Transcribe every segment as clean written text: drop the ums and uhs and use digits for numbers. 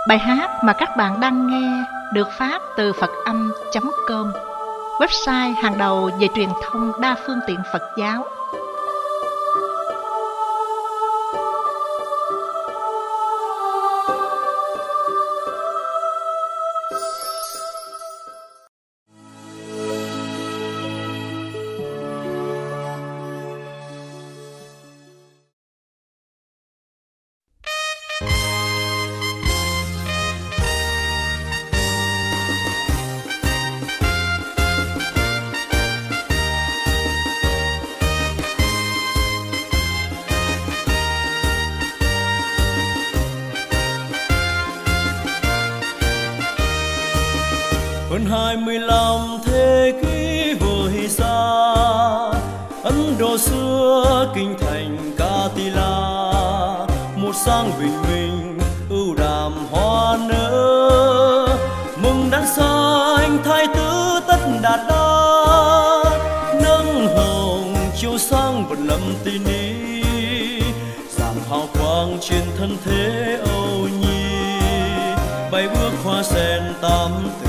Bài hát mà các bạn đang nghe được phát từ Phật-âm.com, website hàng đầu về truyền thông đa phương tiện Phật giáo. Hơn 25 thế kỷ vời xa, Ấn Độ xưa kinh thành Katila, một sáng bình minh ưu đàm hoa nở, mừng đàn xanh thái tử Tất Đạt Đa, nâng hồng chiếu sáng vật lâm tín ý, rạng hào quang trên thân thế Âu Nhi, bảy bước hoa sen tám từ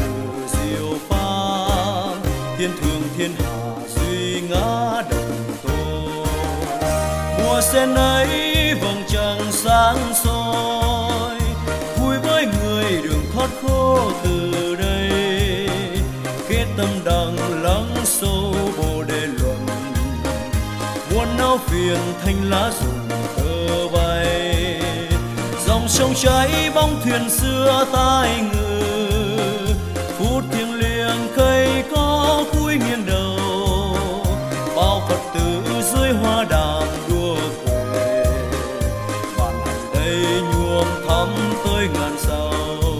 thiên thường thiên hạ duy ngã đồng tôn. Mùa sen ấy vầng trăng sáng soi, vui với người đường thoát khổ từ đây, kết tâm đằng lắng sâu bồ đề luận, muôn áo phiền thanh lá rụng tơ bay, dòng sông chảy bóng thuyền xưa tai ngừ, phút thiêng liêng cây có cúi nghiêng đầu, bao Phật tử dưới hoa đàm đua cười, vạn hạnh đây nhuộm thắm tới ngàn sao.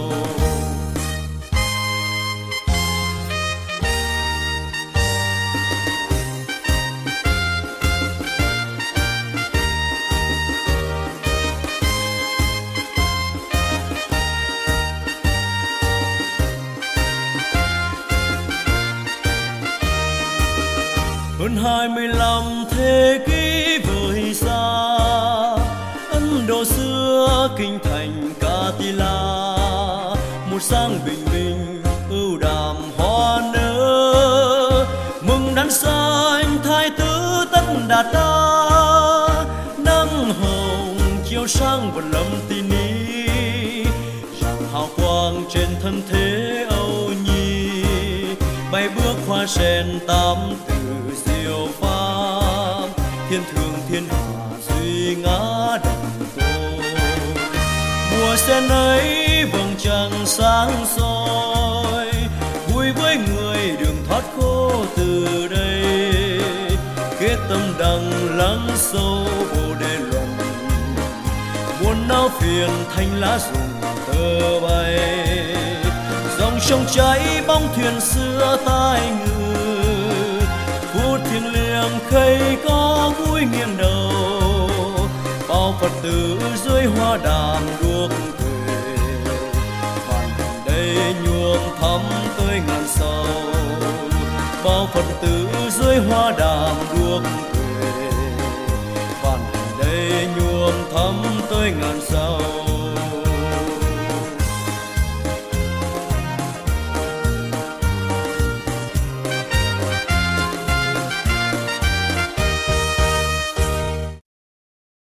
Hơn 25 thế kỷ vời xa, Ấn Độ xưa kinh thành Katila, một sáng bình minh ưu đàm hoa nở, mừng đàn xanh thái tử Tất Đạt Đa, nắng hồng chiếu sáng vật lâm tín ý, rạng hào quang trên thân thế Âu Nhi, bảy bước hoa sen tám từ diệu pháp, thiên thường thiên hạ duy ngã đồng tôn. Mùa sen ấy vầng trăng sáng soi, vui với người đường thoát khổ từ đây, kết tâm đằng lắng sâu bồ đề luận, muôn áo phiền thanh lá rụng tơ bay, dòng sông chảy bóng thuyền xưa tai ngừ, phút thiêng liêng cây có cúi nghiêng đầu, bao Phật tử dưới hoa đàm đuốc cười, vạn hạnh đây nhuộm thắm tới ngàn sao, bao Phật tử dưới hoa đàm đuốc cười, vạn hạnh đây nhuộm thắm tới ngàn sao.